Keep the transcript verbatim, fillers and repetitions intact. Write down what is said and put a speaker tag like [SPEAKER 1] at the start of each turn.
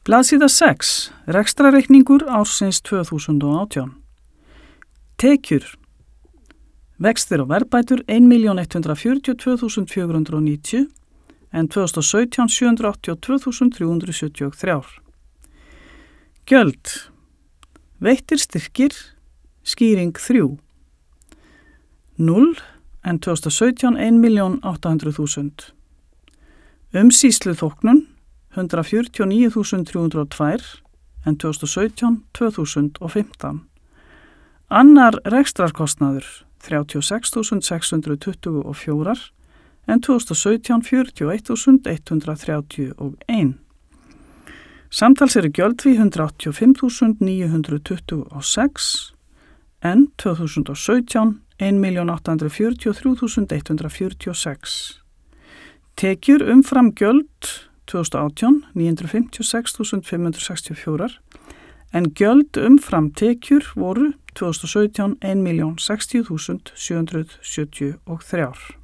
[SPEAKER 1] Blaðsíða sex. Rekstrarreikningur ársins tvö þúsund og átján. Tekjur. Vextir og verðbætur ein milljón hundrað fjörutíu og tvö þúsund fjögur hundruð og níutíu en tvö þúsund og sautján sjö hundruð áttatíu og tvö þúsund þrjú hundruð sjötíu og þrjú. Gjöld. Veittir styrkir. Skýring þrjú. núll en tvö þúsund og sautján ein milljón átta hundruð þúsund. Umsýsluþóknun hundrað fjörutíu og níu þúsund þrjú hundruð og tvö en tvö þúsund og sautján tvö þúsund og fimmtán. Annar rekstrarkostnaður þrjátíu og sex þúsund sex hundruð tuttugu og fjögur en tvö þúsund og sautján fjörutíu og eitt þúsund hundrað þrjátíu og eitt. Samtals eru gjöld því hundrað áttatíu og fimm þúsund níu hundruð tuttugu og sex en tvö þúsund og sautján ein milljón átta hundruð fjörutíu og þrjú þúsund hundrað fjörutíu og sex. Tekjur umfram gjöld tvö þúsund og átján níu hundruð fimmtíu og sex þúsund fimm hundruð sextíu og fjögur en gjöld umfram tekjur voru tvö þúsund og sautján ein milljón sextíu þúsund sjö hundruð sjötíu og þrjú.